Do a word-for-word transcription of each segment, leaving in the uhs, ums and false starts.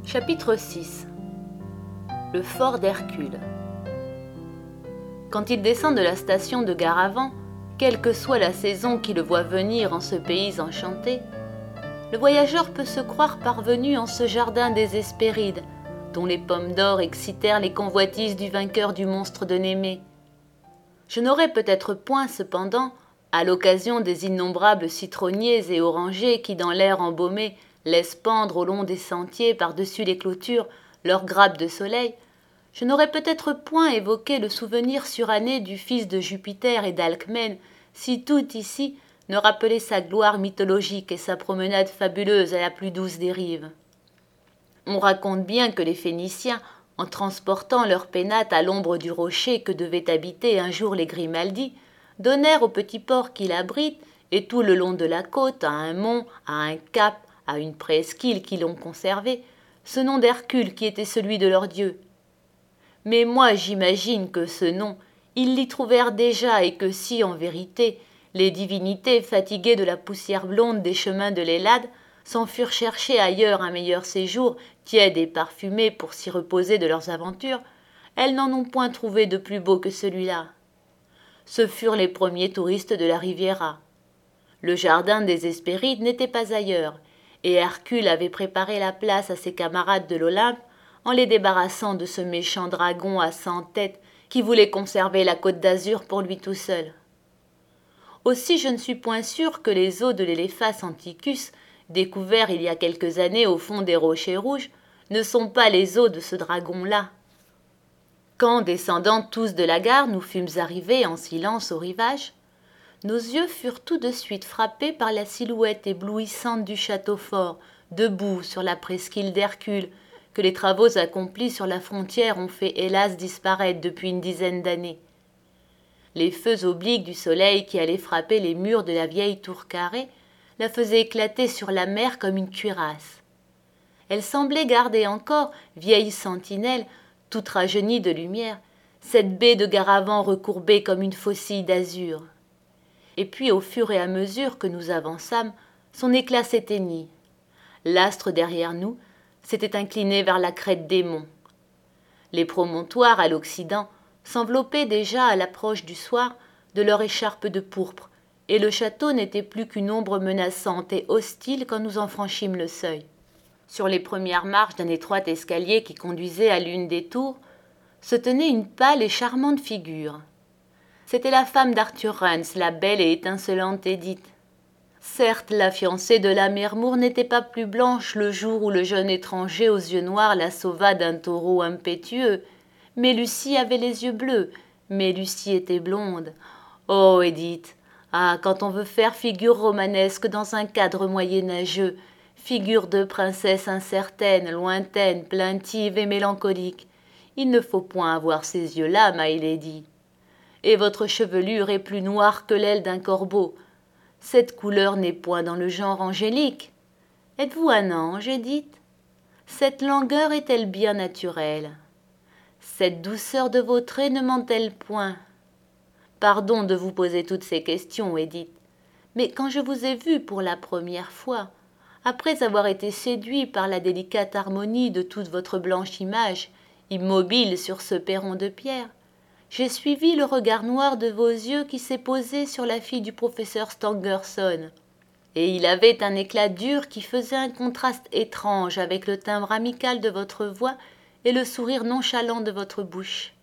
Chapitre six. Le fort d'Hercule. Quand il descend de la station de Garavant, quelle que soit la saison qui le voit venir en ce pays enchanté, le voyageur peut se croire parvenu en ce jardin des Hespérides, dont les pommes d'or excitèrent les convoitises du vainqueur du monstre de Némée. Je n'aurais peut-être point, cependant, à l'occasion des innombrables citronniers et orangers qui, dans l'air embaumé, laissent pendre au long des sentiers par-dessus les clôtures leurs grappes de soleil, je n'aurais peut-être point évoqué le souvenir suranné du fils de Jupiter et d'Alcmène, si tout ici ne rappelait sa gloire mythologique et sa promenade fabuleuse à la plus douce des rives. On raconte bien que les Phéniciens, en transportant leurs pénates à l'ombre du rocher que devaient habiter un jour les Grimaldi, donnèrent au petit port qui l'abrite, et tout le long de la côte, à un mont, à un cap, à une presqu'île qui l'ont conservé, ce nom d'Hercule qui était celui de leur dieu. Mais moi j'imagine que ce nom, ils l'y trouvèrent déjà, et que si, en vérité, les divinités, fatiguées de la poussière blonde des chemins de l'Hellade, s'en furent chercher ailleurs un meilleur séjour, tiède et parfumé, pour s'y reposer de leurs aventures, elles n'en ont point trouvé de plus beau que celui-là. Ce furent les premiers touristes de la Riviera. Le jardin des Hespérides n'était pas ailleurs, et Hercule avait préparé la place à ses camarades de l'Olympe en les débarrassant de ce méchant dragon à cent têtes qui voulait conserver la côte d'Azur pour lui tout seul. Aussi je ne suis point sûr que les os de l'Éléphas anticus, découverts il y a quelques années au fond des rochers rouges, ne sont pas les os de ce dragon-là. Quand, descendant tous de la gare, nous fûmes arrivés en silence au rivage, nos yeux furent tout de suite frappés par la silhouette éblouissante du château fort, debout sur la presqu'île d'Hercule, que les travaux accomplis sur la frontière ont fait hélas disparaître depuis une dizaine d'années. Les feux obliques du soleil qui allaient frapper les murs de la vieille tour carrée la faisaient éclater sur la mer comme une cuirasse. Elle semblait garder encore, vieille sentinelle, toute rajeunie de lumière, cette baie de Garavant recourbée comme une faucille d'azur. Et puis, au fur et à mesure que nous avançâmes, son éclat s'éteignit. L'astre derrière nous s'était incliné vers la crête des monts. Les promontoires à l'occident s'enveloppaient déjà à l'approche du soir de leur écharpe de pourpre, et le château n'était plus qu'une ombre menaçante et hostile quand nous en franchîmes le seuil. Sur les premières marches d'un étroit escalier qui conduisait à l'une des tours, se tenait une pâle et charmante figure. C'était la femme d'Arthur Rance, la belle et étincelante Édith. Certes, la fiancée de la Mermour n'était pas plus blanche le jour où le jeune étranger aux yeux noirs la sauva d'un taureau impétueux, mais Lucie avait les yeux bleus, mais Lucie était blonde. Oh, Édith! Ah, quand on veut faire figure romanesque dans un cadre moyenâgeux, figure de princesse incertaine, lointaine, plaintive et mélancolique, il ne faut point avoir ces yeux-là, my lady. Et votre chevelure est plus noire que l'aile d'un corbeau. Cette couleur n'est point dans le genre angélique. Êtes-vous un ange, Édith? Cette langueur est-elle bien naturelle? Cette douceur de vos traits ne ment-elle point? Pardon de vous poser toutes ces questions, Édith, mais quand je vous ai vue pour la première fois, après avoir été séduit par la délicate harmonie de toute votre blanche image, immobile sur ce perron de pierre, j'ai suivi le regard noir de vos yeux qui s'est posé sur la fille du professeur Stangerson, et il avait un éclat dur qui faisait un contraste étrange avec le timbre amical de votre voix et le sourire nonchalant de votre bouche.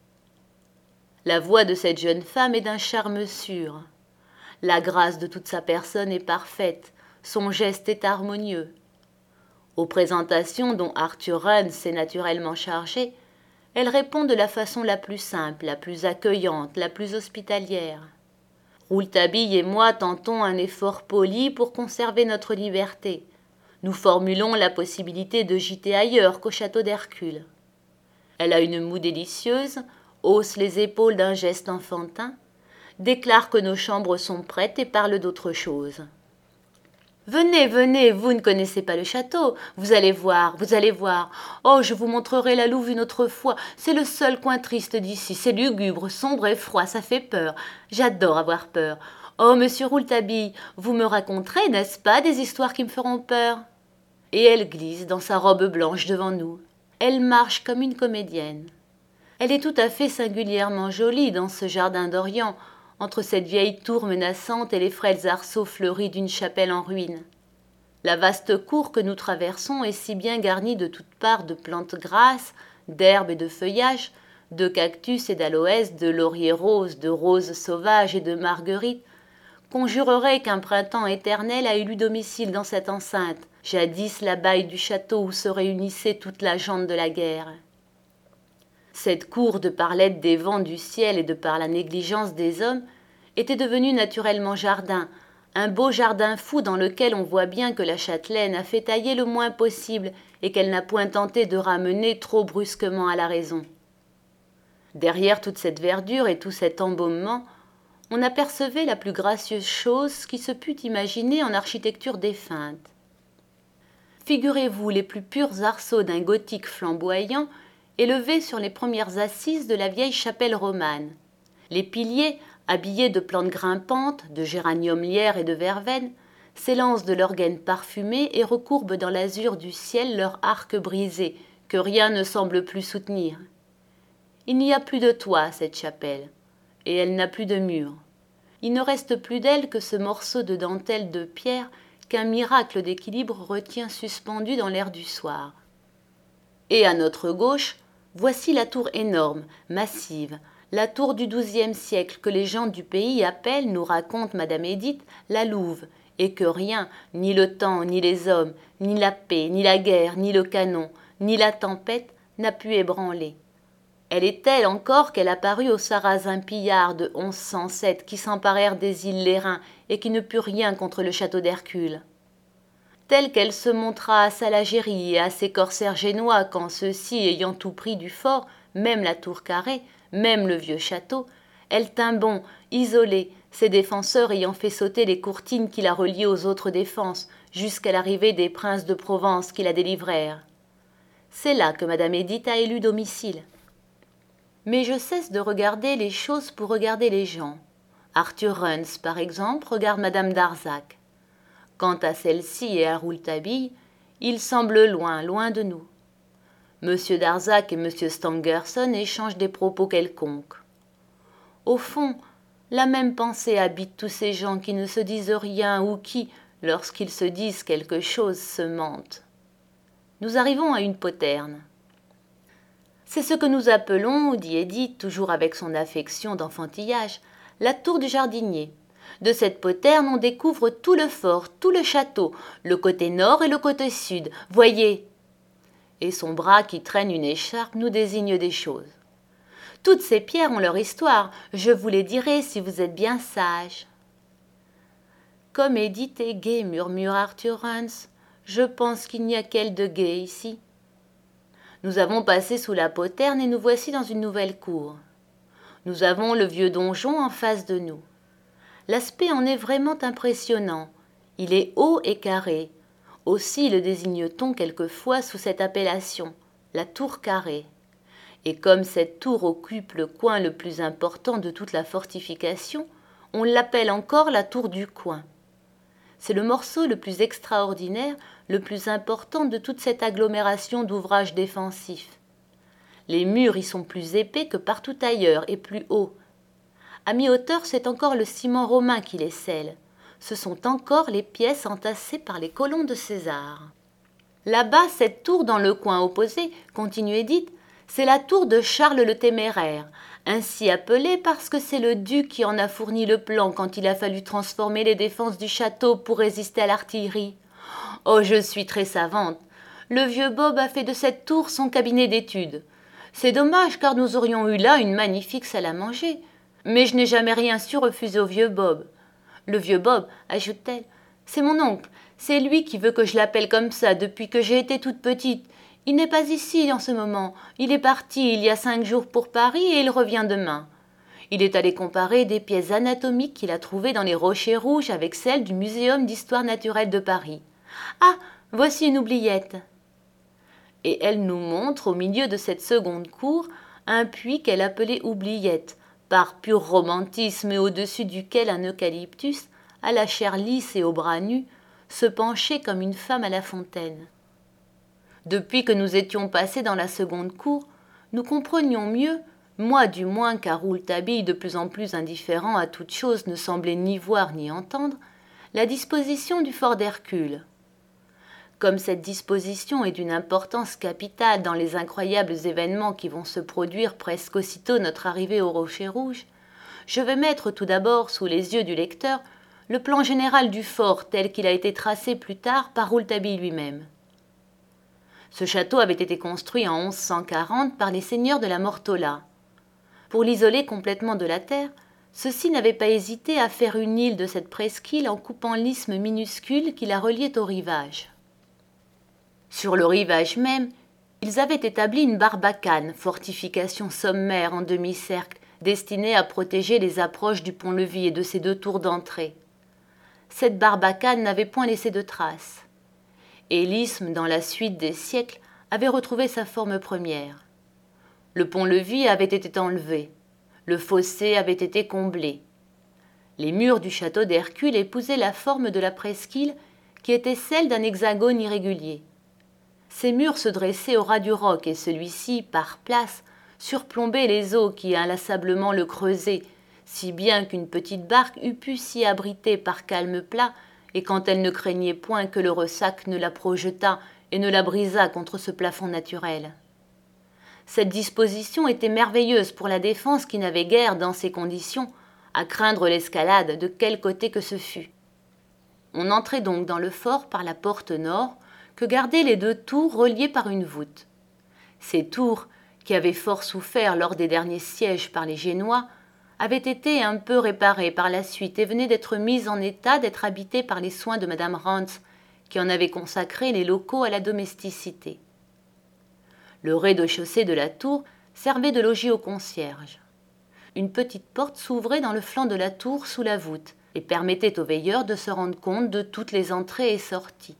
La voix de cette jeune femme est d'un charme sûr. La grâce de toute sa personne est parfaite, son geste est harmonieux. Aux présentations dont Arthur Rance s'est naturellement chargé, elle répond de la façon la plus simple, la plus accueillante, la plus hospitalière. Rouletabille et moi tentons un effort poli pour conserver notre liberté. Nous formulons la possibilité de gîter ailleurs qu'au château d'Hercule. Elle a une moue délicieuse, hausse les épaules d'un geste enfantin, déclare que nos chambres sont prêtes et parle d'autre chose. Venez, venez, vous ne connaissez pas le château, vous allez voir, vous allez voir. Oh, je vous montrerai la Louve une autre fois, c'est le seul coin triste d'ici, c'est lugubre, sombre et froid, ça fait peur. J'adore avoir peur. Oh, monsieur Rouletabille, vous me raconterez, n'est-ce pas, des histoires qui me feront peur? et elle glisse dans sa robe blanche devant nous. Elle marche comme une comédienne. Elle est tout à fait singulièrement jolie dans ce jardin d'Orient, entre cette vieille tour menaçante et les frêles arceaux fleuris d'une chapelle en ruine. La vaste cour que nous traversons est si bien garnie de toutes parts de plantes grasses, d'herbes et de feuillages, de cactus et d'aloès, de lauriers roses, de roses sauvages et de marguerites, qu'on jurerait qu'un printemps éternel a élu domicile dans cette enceinte, jadis la baille du château où se réunissait toute la gente de la guerre. Cette cour, de par l'aide des vents du ciel et de par la négligence des hommes, était devenue naturellement jardin, un beau jardin fou dans lequel on voit bien que la châtelaine a fait tailler le moins possible et qu'elle n'a point tenté de ramener trop brusquement à la raison. Derrière toute cette verdure et tout cet embaumement, on apercevait la plus gracieuse chose qui se pût imaginer en architecture défunte. Figurez-vous les plus purs arceaux d'un gothique flamboyant élevés sur les premières assises de la vieille chapelle romane. Les piliers, habillés de plantes grimpantes, de géraniums lierres et de verveine, s'élancent de leurs gaines parfumées et recourbent dans l'azur du ciel leurs arcs brisés, que rien ne semble plus soutenir. Il n'y a plus de toit à cette chapelle, et elle n'a plus de mur. Il ne reste plus d'elle que ce morceau de dentelle de pierre qu'un miracle d'équilibre retient suspendu dans l'air du soir. Et à notre gauche, voici la tour énorme, massive, la tour du douzième siècle que les gens du pays appellent, nous raconte Madame Édith, la Louve, et que rien, ni le temps, ni les hommes, ni la paix, ni la guerre, ni le canon, ni la tempête, n'a pu ébranler. Elle est telle encore qu'elle apparut aux Sarrasins pillards de onze cent sept qui s'emparèrent des îles Lérins et qui ne purent rien contre le château d'Hercule. Telle qu'elle se montra à Salagérie et à ses corsaires génois quand ceux-ci, ayant tout pris du fort, même la tour carrée, même le vieux château, elle tint bon, isolée, ses défenseurs ayant fait sauter les courtines qui la reliaient aux autres défenses, jusqu'à l'arrivée des princes de Provence qui la délivrèrent. C'est là que Madame Édith a élu domicile. Mais je cesse de regarder les choses pour regarder les gens. Arthur Rance, par exemple, regarde Madame Darzac. Quant à celle-ci et à Rouletabille, ils semblent loin, loin de nous. Monsieur Darzac et Monsieur Stangerson échangent des propos quelconques. Au fond, la même pensée habite tous ces gens qui ne se disent rien ou qui, lorsqu'ils se disent quelque chose, se mentent. Nous arrivons à une poterne. C'est ce que nous appelons, dit Édith, toujours avec son affection d'enfantillage, la tour du jardinier. De cette poterne, on découvre tout le fort, tout le château, le côté nord et le côté sud. Voyez. Et son bras qui traîne une écharpe nous désigne des choses. Toutes ces pierres ont leur histoire, je vous les dirai si vous êtes bien sage. Comme Édith est gaie, murmure Arthur Rance, je pense qu'il n'y a qu'elle de gaie ici. Nous avons passé sous la poterne et nous voici dans une nouvelle cour. Nous avons le vieux donjon en face de nous. L'aspect en est vraiment impressionnant. Il est haut et carré. Aussi le désigne-t-on quelquefois sous cette appellation, la tour carrée. Et comme cette tour occupe le coin le plus important de toute la fortification, on l'appelle encore la tour du coin. C'est le morceau le plus extraordinaire, le plus important de toute cette agglomération d'ouvrages défensifs. Les murs y sont plus épais que partout ailleurs et plus hauts. À mi-hauteur, c'est encore le ciment romain qui les scelle. Ce sont encore les pièces entassées par les colons de César. Là-bas, cette tour dans le coin opposé, continue Édith, c'est la tour de Charles le Téméraire, ainsi appelée parce que c'est le duc qui en a fourni le plan quand il a fallu transformer les défenses du château pour résister à l'artillerie. Oh, je suis très savante. Le vieux Bob a fait de cette tour son cabinet d'études. C'est dommage car nous aurions eu là une magnifique salle à manger. Mais je n'ai jamais rien su refuser au vieux Bob. Le vieux Bob, ajoute-t-elle, c'est mon oncle. C'est lui qui veut que je l'appelle comme ça depuis que j'ai été toute petite. Il n'est pas ici en ce moment. Il est parti il y a cinq jours pour Paris et il revient demain. Il est allé comparer des pièces anatomiques qu'il a trouvées dans les Rochers Rouges avec celles du Muséum d'histoire naturelle de Paris. Ah, voici une oubliette. Et elle nous montre au milieu de cette seconde cour un puits qu'elle appelait oubliette, par pur romantisme et au-dessus duquel un eucalyptus, à la chair lisse et aux bras nus, se penchait comme une femme à la fontaine. Depuis que nous étions passés dans la seconde cour, nous comprenions mieux, moi du moins car Rouletabille, de plus en plus indifférent à toute chose, ne semblait ni voir ni entendre, la disposition du fort d'Hercule. Comme cette disposition est d'une importance capitale dans les incroyables événements qui vont se produire presque aussitôt notre arrivée au Rocher Rouge, je vais mettre tout d'abord sous les yeux du lecteur le plan général du fort tel qu'il a été tracé plus tard par Rouletabille lui-même. Ce château avait été construit en onze cent quarante par les seigneurs de la Mortola. Pour l'isoler complètement de la terre, ceux-ci n'avaient pas hésité à faire une île de cette presqu'île en coupant l'isthme minuscule qui la reliait au rivage. Sur le rivage même, ils avaient établi une barbacane, fortification sommaire en demi-cercle, destinée à protéger les approches du pont-levis et de ses deux tours d'entrée. Cette barbacane n'avait point laissé de traces. Et l'isthme, dans la suite des siècles, avait retrouvé sa forme première. Le pont-levis avait été enlevé, le fossé avait été comblé. Les murs du château d'Hercule épousaient la forme de la presqu'île qui était celle d'un hexagone irrégulier. Ces murs se dressaient au ras du roc et celui-ci, par place, surplombait les eaux qui inlassablement le creusaient, si bien qu'une petite barque eût pu s'y abriter par calme plat, et quand elle ne craignait point que le ressac ne la projetât et ne la brisât contre ce plafond naturel. Cette disposition était merveilleuse pour la défense qui n'avait guère, dans ces conditions, à craindre l'escalade de quel côté que ce fût. On entrait donc dans le fort par la porte nord, que gardaient les deux tours reliées par une voûte. Ces tours, qui avaient fort souffert lors des derniers sièges par les Génois, avaient été un peu réparées par la suite et venaient d'être mises en état d'être habitées par les soins de madame Rantz, qui en avait consacré les locaux à la domesticité. Le rez-de-chaussée de la tour servait de logis au concierge. Une petite porte s'ouvrait dans le flanc de la tour sous la voûte et permettait aux veilleurs de se rendre compte de toutes les entrées et sorties.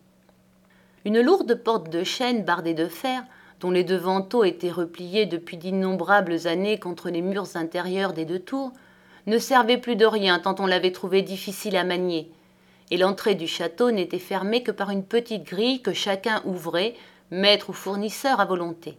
Une lourde porte de chêne bardée de fer, dont les deux vantaux étaient repliés depuis d'innombrables années contre les murs intérieurs des deux tours, ne servait plus de rien tant on l'avait trouvée difficile à manier, et l'entrée du château n'était fermée que par une petite grille que chacun ouvrait, maître ou fournisseur à volonté.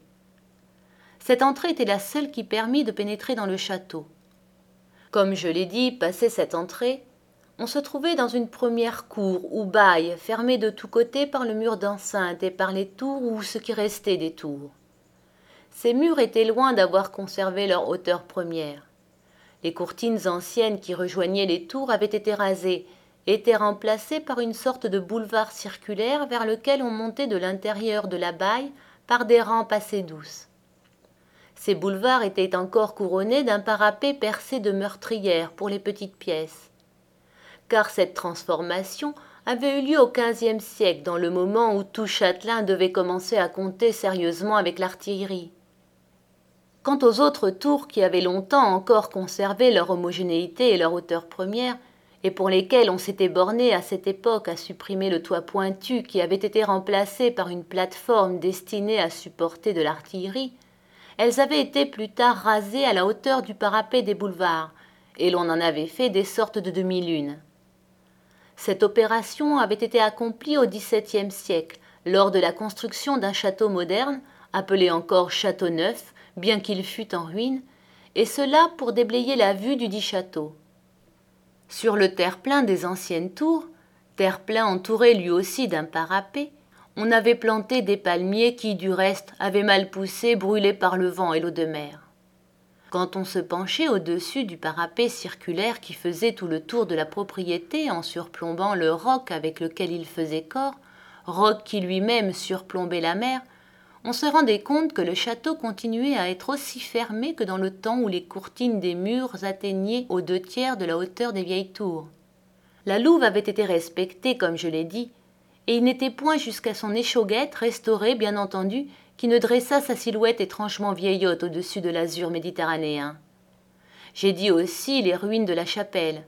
Cette entrée était la seule qui permit de pénétrer dans le château. Comme je l'ai dit, passé cette entrée, on se trouvait dans une première cour ou baille, fermée de tous côtés par le mur d'enceinte et par les tours ou ce qui restait des tours. Ces murs étaient loin d'avoir conservé leur hauteur première. Les courtines anciennes qui rejoignaient les tours avaient été rasées et étaient remplacées par une sorte de boulevard circulaire vers lequel on montait de l'intérieur de la baille par des rampes assez douces. Ces boulevards étaient encore couronnés d'un parapet percé de meurtrières pour les petites pièces. Car cette transformation avait eu lieu au quinzième siècle, dans le moment où tout châtelain devait commencer à compter sérieusement avec l'artillerie. Quant aux autres tours qui avaient longtemps encore conservé leur homogénéité et leur hauteur première, et pour lesquelles on s'était borné à cette époque à supprimer le toit pointu qui avait été remplacé par une plateforme destinée à supporter de l'artillerie, elles avaient été plus tard rasées à la hauteur du parapet des boulevards, et l'on en avait fait des sortes de demi-lunes. Cette opération avait été accomplie au dix-septième siècle, lors de la construction d'un château moderne, appelé encore Château Neuf, bien qu'il fût en ruine, et cela pour déblayer la vue du dit château. Sur le terre-plein des anciennes tours, terre-plein entouré lui aussi d'un parapet, on avait planté des palmiers qui, du reste, avaient mal poussé, brûlés par le vent et l'eau de mer. Quand on se penchait au-dessus du parapet circulaire qui faisait tout le tour de la propriété en surplombant le roc avec lequel il faisait corps, roc qui lui-même surplombait la mer, on se rendait compte que le château continuait à être aussi fermé que dans le temps où les courtines des murs atteignaient aux deux tiers de la hauteur des vieilles tours. La louve avait été respectée, comme je l'ai dit, et il n'était point jusqu'à son échauguette, restaurée bien entendu, qui ne dressa sa silhouette étrangement vieillotte au-dessus de l'azur méditerranéen. J'ai dit aussi les ruines de la chapelle.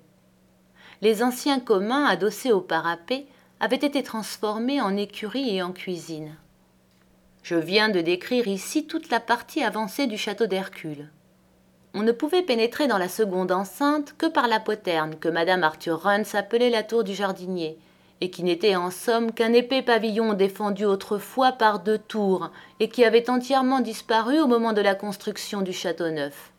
Les anciens communs adossés au parapet avaient été transformés en écurie et en cuisine. Je viens de décrire ici toute la partie avancée du château d'Hercule. On ne pouvait pénétrer dans la seconde enceinte que par la poterne que madame Arthur Rance appelait la tour du jardinier, et qui n'était en somme qu'un épais pavillon défendu autrefois par deux tours et qui avait entièrement disparu au moment de la construction du château neuf.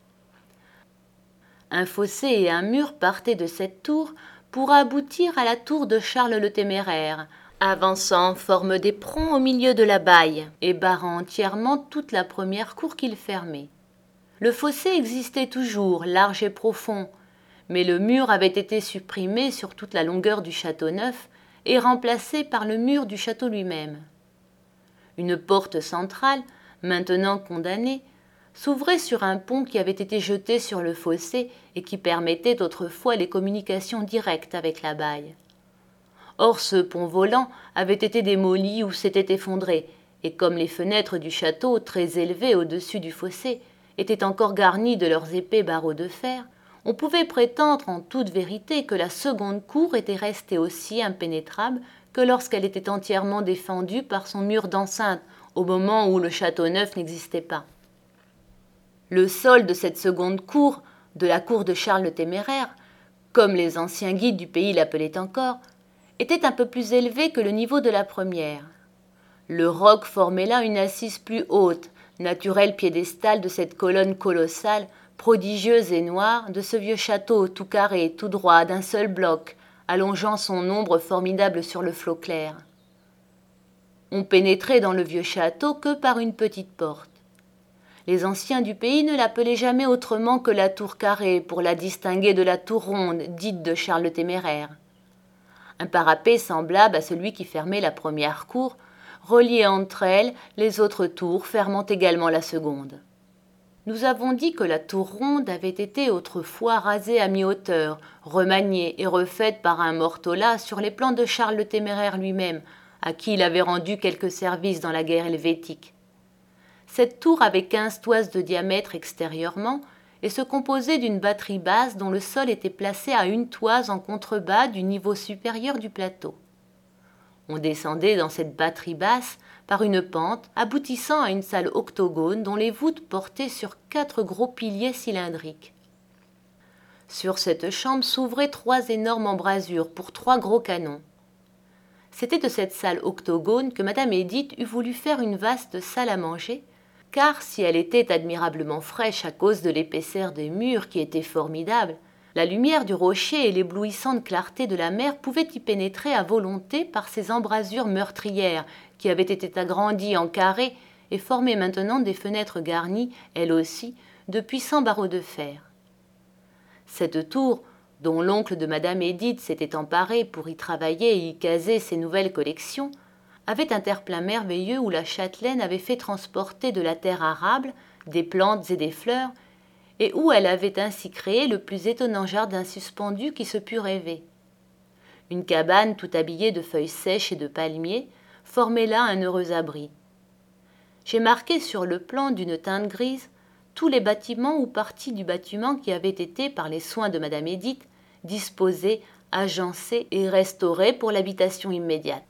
Un fossé et un mur partaient de cette tour pour aboutir à la tour de Charles le Téméraire, avançant en forme d'éperon au milieu de la baille et barrant entièrement toute la première cour qu'il fermait. Le fossé existait toujours, large et profond, mais le mur avait été supprimé sur toute la longueur du château neuf et remplacé par le mur du château lui-même. Une porte centrale, maintenant condamnée, s'ouvrait sur un pont qui avait été jeté sur le fossé et qui permettait autrefois les communications directes avec la baille. Or ce pont volant avait été démoli ou s'était effondré, et comme les fenêtres du château, très élevées au-dessus du fossé, étaient encore garnies de leurs épais barreaux de fer, on pouvait prétendre en toute vérité que la seconde cour était restée aussi impénétrable que lorsqu'elle était entièrement défendue par son mur d'enceinte au moment où le château neuf n'existait pas. Le sol de cette seconde cour, de la cour de Charles le Téméraire, comme les anciens guides du pays l'appelaient encore, était un peu plus élevé que le niveau de la première. Le roc formait là une assise plus haute, naturel piédestal de cette colonne colossale, prodigieuse et noire, de ce vieux château tout carré, tout droit, d'un seul bloc, allongeant son ombre formidable sur le flot clair. On pénétrait dans le vieux château que par une petite porte. Les anciens du pays ne l'appelaient jamais autrement que la tour carrée, pour la distinguer de la tour ronde, dite de Charles le Téméraire. Un parapet semblable à celui qui fermait la première cour, reliait entre elles les autres tours, fermant également la seconde. Nous avons dit que la tour ronde avait été autrefois rasée à mi-hauteur, remaniée et refaite par un Mortola sur les plans de Charles le Téméraire lui-même, à qui il avait rendu quelques services dans la guerre helvétique. Cette tour avait quinze toises de diamètre extérieurement et se composait d'une batterie basse dont le sol était placé à une toise en contrebas du niveau supérieur du plateau. On descendait dans cette batterie basse par une pente aboutissant à une salle octogone dont les voûtes portaient sur quatre gros piliers cylindriques. Sur cette chambre s'ouvraient trois énormes embrasures pour trois gros canons. C'était de cette salle octogone que Madame Édith eût voulu faire une vaste salle à manger, car si elle était admirablement fraîche à cause de l'épaisseur des murs qui était formidable, la lumière du rocher et l'éblouissante clarté de la mer pouvaient y pénétrer à volonté par ces embrasures meurtrières qui avaient été agrandies en carrés et formaient maintenant des fenêtres garnies, elles aussi, de puissants barreaux de fer. Cette tour, dont l'oncle de Madame Édith s'était emparé pour y travailler et y caser ses nouvelles collections, avait un terre-plein merveilleux où la châtelaine avait fait transporter de la terre arable, des plantes et des fleurs, et où elle avait ainsi créé le plus étonnant jardin suspendu qui se pût rêver. Une cabane tout habillée de feuilles sèches et de palmiers formait là un heureux abri. J'ai marqué sur le plan d'une teinte grise tous les bâtiments ou parties du bâtiment qui avaient été, par les soins de Madame Édith, disposés, agencés et restaurés pour l'habitation immédiate.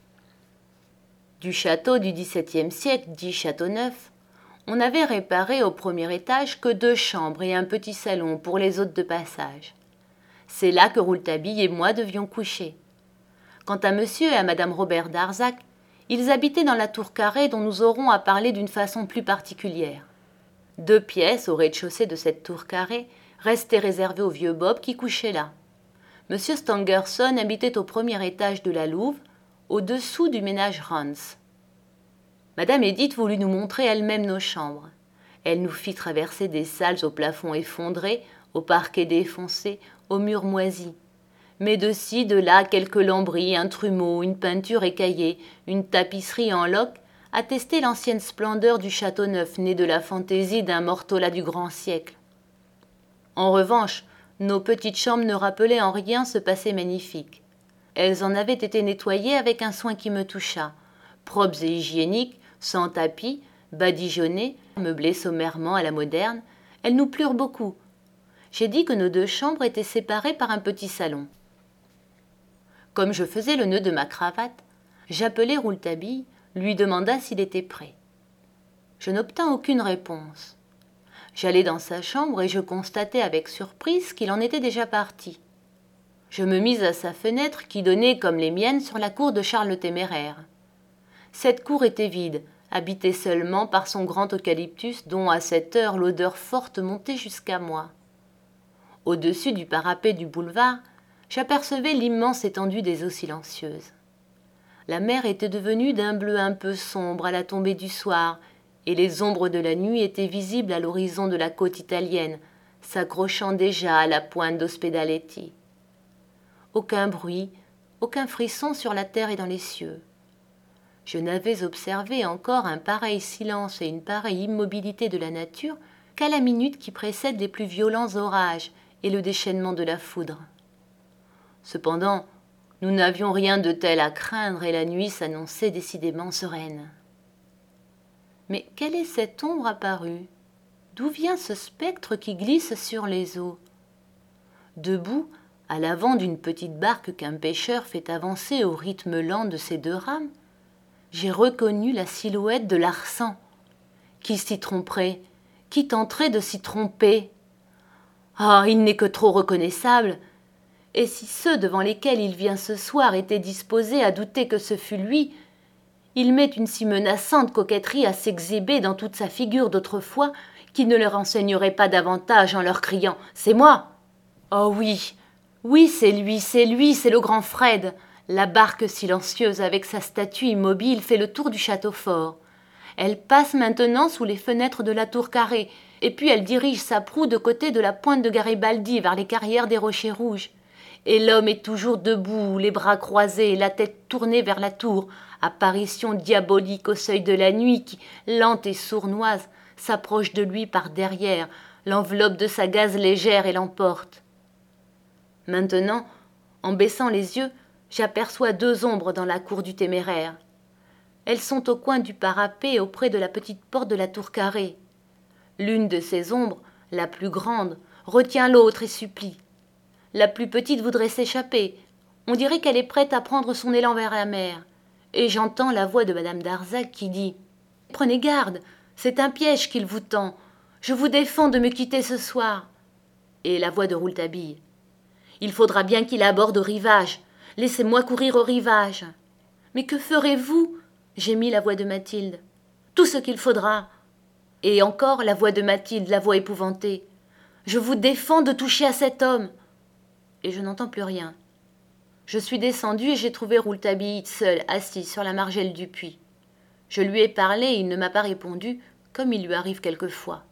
Du château du dix-septième siècle, dit Châteauneuf, on n'avait réparé au premier étage que deux chambres et un petit salon pour les hôtes de passage. C'est là que Rouletabille et moi devions coucher. Quant à monsieur et à madame Robert Darzac, ils habitaient dans la tour carrée dont nous aurons à parler d'une façon plus particulière. Deux pièces au rez-de-chaussée de cette tour carrée restaient réservées au vieux Bob qui couchait là. Monsieur Stangerson habitait au premier étage de la Louve, au-dessous du ménage Rance. Madame Édith voulut nous montrer elle-même nos chambres. Elle nous fit traverser des salles au plafond effondré, au parquet défoncé, aux murs moisis. Mais de ci, de là, quelques lambris, un trumeau, une peinture écaillée, une tapisserie en loques, attestaient l'ancienne splendeur du château neuf, né de la fantaisie d'un Mortola du grand siècle. En revanche, nos petites chambres ne rappelaient en rien ce passé magnifique. Elles en avaient été nettoyées avec un soin qui me toucha, propres et hygiéniques, sans tapis, badigeonnées, meublées sommairement à la moderne, elles nous plurent beaucoup. J'ai dit que nos deux chambres étaient séparées par un petit salon. Comme je faisais le nœud de ma cravate, j'appelai Rouletabille, lui demanda s'il était prêt. Je n'obtins aucune réponse. J'allai dans sa chambre et je constatai avec surprise qu'il en était déjà parti. Je me mis à sa fenêtre qui donnait, comme les miennes, sur la cour de Charles le Téméraire. Cette cour était vide, habitée seulement par son grand eucalyptus dont, à cette heure, l'odeur forte montait jusqu'à moi. Au-dessus du parapet du boulevard, j'apercevais l'immense étendue des eaux silencieuses. La mer était devenue d'un bleu un peu sombre à la tombée du soir, et les ombres de la nuit étaient visibles à l'horizon de la côte italienne, s'accrochant déjà à la pointe d'Ospedaletti. Aucun bruit, aucun frisson sur la terre et dans les cieux. Je n'avais observé encore un pareil silence et une pareille immobilité de la nature qu'à la minute qui précède les plus violents orages et le déchaînement de la foudre. Cependant, nous n'avions rien de tel à craindre et la nuit s'annonçait décidément sereine. Mais quelle est cette ombre apparue? D'où vient ce spectre qui glisse sur les eaux? Debout, à l'avant d'une petite barque qu'un pêcheur fait avancer au rythme lent de ses deux rames, j'ai reconnu la silhouette de Larsan. Qui s'y tromperait? Qui tenterait de s'y tromper? Ah, il n'est que trop reconnaissable. Et si ceux devant lesquels il vient ce soir étaient disposés à douter que ce fût lui, il met une si menaçante coquetterie à s'exhiber dans toute sa figure d'autrefois qu'il ne leur enseignerait pas davantage en leur criant « C'est moi !» Oh oui, oui, c'est lui, c'est lui, c'est le grand Fred. La barque silencieuse avec sa statue immobile fait le tour du château fort. Elle passe maintenant sous les fenêtres de la tour carrée, et puis elle dirige sa proue de côté de la pointe de Garibaldi vers les carrières des Rochers Rouges. Et l'homme est toujours debout, les bras croisés, la tête tournée vers la tour, apparition diabolique au seuil de la nuit qui, lente et sournoise, s'approche de lui par derrière, l'enveloppe de sa gaze légère et l'emporte. Maintenant, en baissant les yeux, j'aperçois deux ombres dans la cour du Téméraire. Elles sont au coin du parapet auprès de la petite porte de la tour carrée. L'une de ces ombres, la plus grande, retient l'autre et supplie. La plus petite voudrait s'échapper. On dirait qu'elle est prête à prendre son élan vers la mer. Et j'entends la voix de madame Darzac qui dit « Prenez garde, c'est un piège qu'il vous tend. Je vous défends de me quitter ce soir. » Et la voix de Rouletabille « Il faudra bien qu'il aborde au rivage. Laissez-moi courir au rivage. »« Mais que ferez-vous » gémit la voix de Mathilde. « Tout ce qu'il faudra. » Et encore la voix de Mathilde, la voix épouvantée. « Je vous défends de toucher à cet homme. » Et je n'entends plus rien. Je suis descendue et j'ai trouvé Rouletabille seul, assis sur la margelle du puits. Je lui ai parlé et il ne m'a pas répondu, comme il lui arrive quelquefois.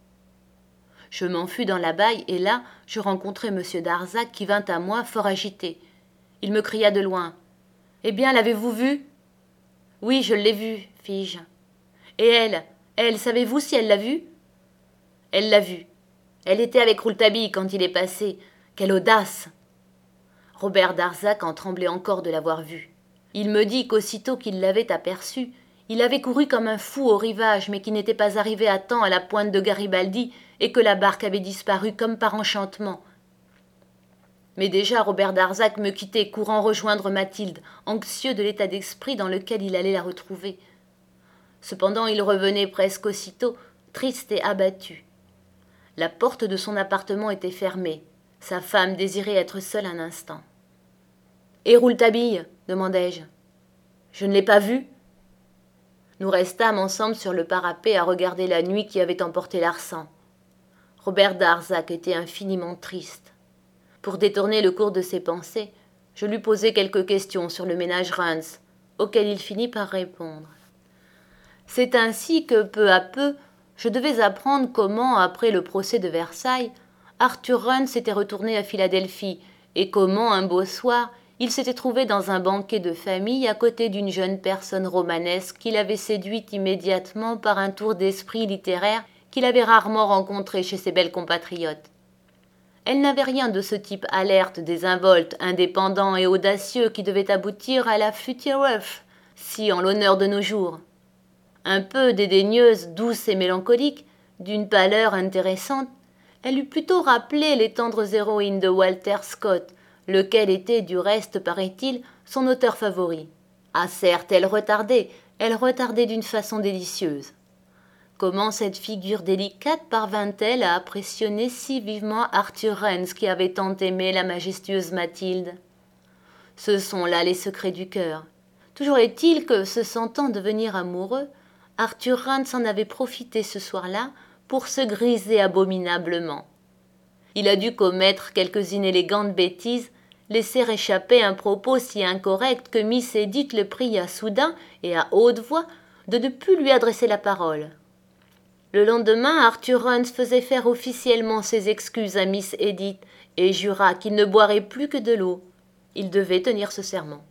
Je m'enfus dans la baille et là, je rencontrai M. Darzac qui vint à moi fort agité. Il me cria de loin. « Eh bien, l'avez-vous vue ?»« Oui, je l'ai vue, fis-je. »« Et elle, elle, savez-vous si elle l'a vue ?»« Elle l'a vue. Elle était avec Rouletabille quand il est passé. Quelle audace !» Robert Darzac en tremblait encore de l'avoir vue. Il me dit qu'aussitôt qu'il l'avait aperçue, il avait couru comme un fou au rivage, mais qu'il n'était pas arrivé à temps à la pointe de Garibaldi et que la barque avait disparu comme par enchantement. Mais déjà Robert Darzac me quittait, courant rejoindre Mathilde, anxieux de l'état d'esprit dans lequel il allait la retrouver. Cependant il revenait presque aussitôt, triste et abattu. La porte de son appartement était fermée. Sa femme désirait être seule un instant. « Et Rouletabille ?» demandai-je. « Je ne l'ai pas vu. » Nous restâmes ensemble sur le parapet à regarder la nuit qui avait emporté Larsan. Robert Darzac était infiniment triste. Pour détourner le cours de ses pensées, je lui posai quelques questions sur le ménage Rance, auxquelles il finit par répondre. C'est ainsi que, peu à peu, je devais apprendre comment, après le procès de Versailles, Arthur Rance s'était retourné à Philadelphie et comment, un beau soir, il s'était trouvé dans un banquet de famille à côté d'une jeune personne romanesque qu'il avait séduite immédiatement par un tour d'esprit littéraire qu'il avait rarement rencontré chez ses belles compatriotes. Elle n'avait rien de ce type alerte, désinvolte, indépendant et audacieux qui devait aboutir à la future Earth, si en l'honneur de nos jours. Un peu dédaigneuse, douce et mélancolique, d'une pâleur intéressante, elle eût plutôt rappelé les tendres héroïnes de Walter Scott, lequel était, du reste, paraît-il, son auteur favori. Ah certes, elle retardait, elle retardait d'une façon délicieuse. Comment cette figure délicate parvint-elle à impressionner si vivement Arthur Rance qui avait tant aimé la majestueuse Mathilde ? Ce sont là les secrets du cœur. Toujours est-il que, se sentant devenir amoureux, Arthur Rance en avait profité ce soir-là pour se griser abominablement. Il a dû commettre quelques inélégantes bêtises, laisser échapper un propos si incorrect que Miss Edith le pria soudain et à haute voix de ne plus lui adresser la parole. Le lendemain, Arthur Rance faisait faire officiellement ses excuses à Miss Edith et jura qu'il ne boirait plus que de l'eau. Il devait tenir ce serment.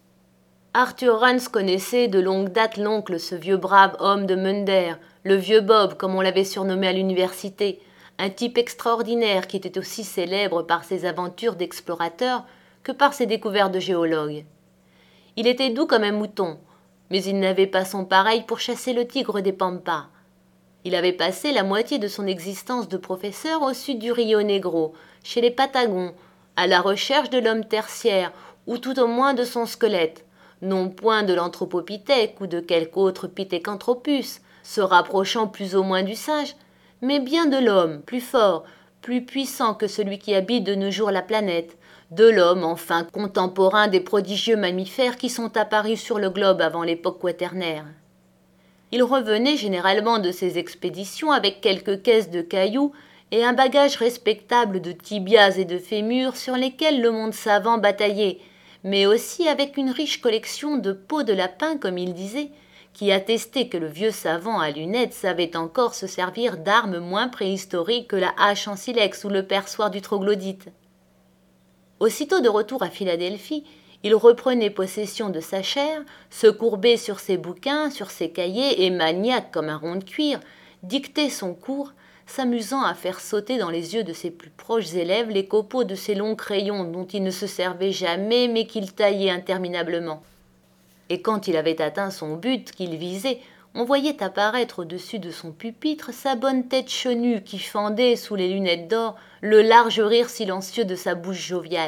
Arthur Rance connaissait de longue date l'oncle, ce vieux brave homme de Munder, le vieux Bob, comme on l'avait surnommé à l'université, un type extraordinaire qui était aussi célèbre par ses aventures d'explorateur que par ses découvertes de géologue. Il était doux comme un mouton, mais il n'avait pas son pareil pour chasser le tigre des pampas. Il avait passé la moitié de son existence de professeur au sud du Rio Negro, chez les Patagons, à la recherche de l'homme tertiaire, ou tout au moins de son squelette, non point de l'anthropopithèque ou de quelque autre Pithecanthropus, se rapprochant plus ou moins du singe, mais bien de l'homme, plus fort, plus puissant que celui qui habite de nos jours la planète, de l'homme, enfin, contemporain des prodigieux mammifères qui sont apparus sur le globe avant l'époque quaternaire. Il revenait généralement de ses expéditions avec quelques caisses de cailloux et un bagage respectable de tibias et de fémurs sur lesquels le monde savant bataillait, mais aussi avec une riche collection de peaux de lapin, comme il disait, qui attestait que le vieux savant à lunettes savait encore se servir d'armes moins préhistoriques que la hache en silex ou le perçoir du troglodyte. Aussitôt de retour à Philadelphie, il reprenait possession de sa chaire, se courbait sur ses bouquins, sur ses cahiers et, maniaque comme un rond de cuir, dictait son cours, s'amusant à faire sauter dans les yeux de ses plus proches élèves les copeaux de ses longs crayons dont il ne se servait jamais mais qu'il taillait interminablement. Et quand il avait atteint son but qu'il visait, on voyait apparaître au-dessus de son pupitre sa bonne tête chenue qui fendait sous les lunettes d'or le large rire silencieux de sa bouche joviale.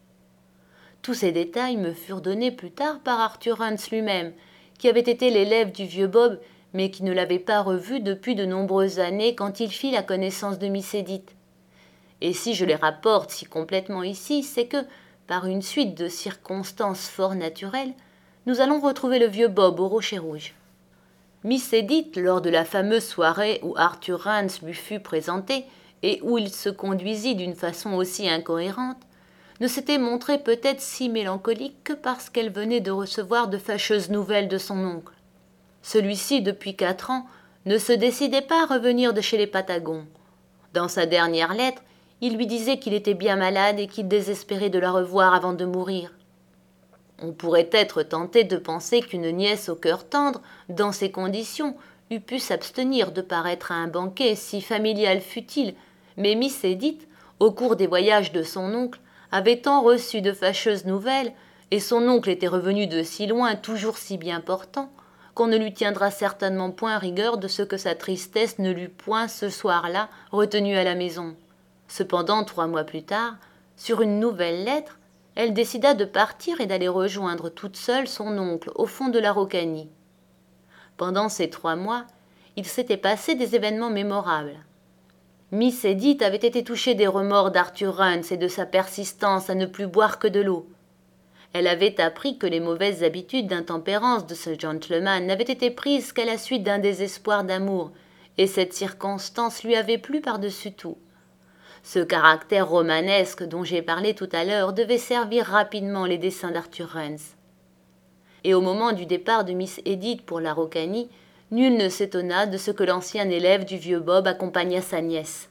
Tous ces détails me furent donnés plus tard par Arthur Rance lui-même, qui avait été l'élève du vieux Bob, mais qui ne l'avait pas revu depuis de nombreuses années quand il fit la connaissance de Miss Edith. Et si je les rapporte si complètement ici, c'est que, par une suite de circonstances fort naturelles, nous allons retrouver le vieux Bob au Rocher Rouge. Miss Edith, lors de la fameuse soirée où Arthur Rance lui fut présenté et où il se conduisit d'une façon aussi incohérente, ne s'était montrée peut-être si mélancolique que parce qu'elle venait de recevoir de fâcheuses nouvelles de son oncle. Celui-ci, depuis quatre ans, ne se décidait pas à revenir de chez les Patagons. Dans sa dernière lettre, il lui disait qu'il était bien malade et qu'il désespérait de la revoir avant de mourir. On pourrait être tenté de penser qu'une nièce au cœur tendre, dans ces conditions, eût pu s'abstenir de paraître à un banquet, si familial fût-il, mais Miss Edith, au cours des voyages de son oncle, avait tant reçu de fâcheuses nouvelles, et son oncle était revenu de si loin, toujours si bien portant, qu'on ne lui tiendra certainement point rigueur de ce que sa tristesse ne l'eût point, ce soir-là, retenu à la maison. Cependant, trois mois plus tard, sur une nouvelle lettre, elle décida de partir et d'aller rejoindre toute seule son oncle au fond de l'Araucanie. Pendant ces trois mois, il s'était passé des événements mémorables. Miss Edith avait été touchée des remords d'Arthur Rance et de sa persistance à ne plus boire que de l'eau. Elle avait appris que les mauvaises habitudes d'intempérance de ce gentleman n'avaient été prises qu'à la suite d'un désespoir d'amour, et cette circonstance lui avait plu par-dessus tout. Ce caractère romanesque dont j'ai parlé tout à l'heure devait servir rapidement les desseins d'Arthur Rance. Et au moment du départ de Miss Edith pour l'Araucanie, nul ne s'étonna de ce que l'ancien élève du vieux Bob accompagna sa nièce.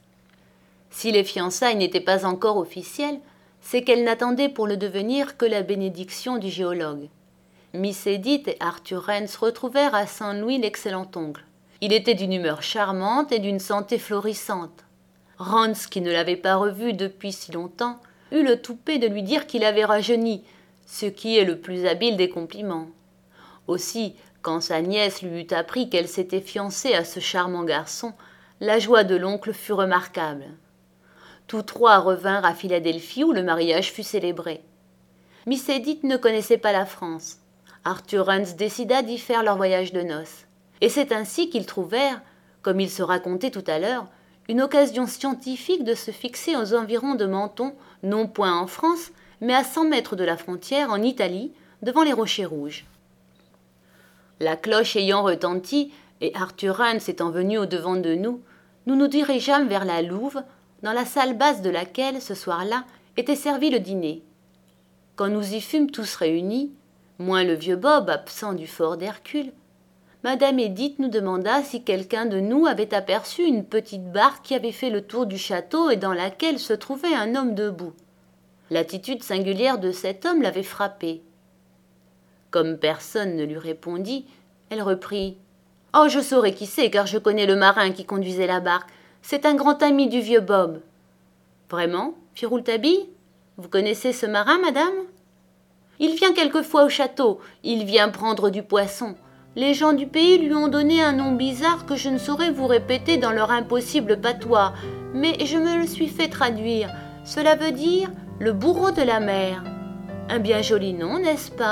Si les fiançailles n'étaient pas encore officielles, c'est qu'elles n'attendaient pour le devenir que la bénédiction du géologue. Miss Edith et Arthur Rance retrouvèrent à Saint-Louis l'excellent oncle. Il était d'une humeur charmante et d'une santé florissante. Rance, qui ne l'avait pas revu depuis si longtemps, eut le toupet de lui dire qu'il avait rajeuni, ce qui est le plus habile des compliments. Aussi, quand sa nièce lui eut appris qu'elle s'était fiancée à ce charmant garçon, la joie de l'oncle fut remarquable. Tous trois revinrent à Philadelphie où le mariage fut célébré. Miss Edith ne connaissait pas la France. Arthur Rance décida d'y faire leur voyage de noces. Et c'est ainsi qu'ils trouvèrent, comme il se racontait tout à l'heure, une occasion scientifique de se fixer aux environs de Menton, non point en France, mais à cent mètres de la frontière, en Italie, devant les Rochers Rouges. La cloche ayant retenti, et Arthur Rance étant venu au-devant de nous, nous nous dirigeâmes vers la Louve, dans la salle basse de laquelle, ce soir-là, était servi le dîner. Quand nous y fûmes tous réunis, moins le vieux Bob, absent du fort d'Hercule, Madame Édith nous demanda si quelqu'un de nous avait aperçu une petite barque qui avait fait le tour du château et dans laquelle se trouvait un homme debout. L'attitude singulière de cet homme l'avait frappée. Comme personne ne lui répondit, elle reprit « Oh, je saurai qui c'est, car je connais le marin qui conduisait la barque. C'est un grand ami du vieux Bob. »« Vraiment, fit Rouletabille ? Vous connaissez ce marin, madame ? » ?»« Il vient quelquefois au château. Il vient prendre du poisson. Les gens du pays lui ont donné un nom bizarre que je ne saurais vous répéter dans leur impossible patois, mais je me le suis fait traduire. Cela veut dire le bourreau de la mer. Un bien joli nom, n'est-ce pas ?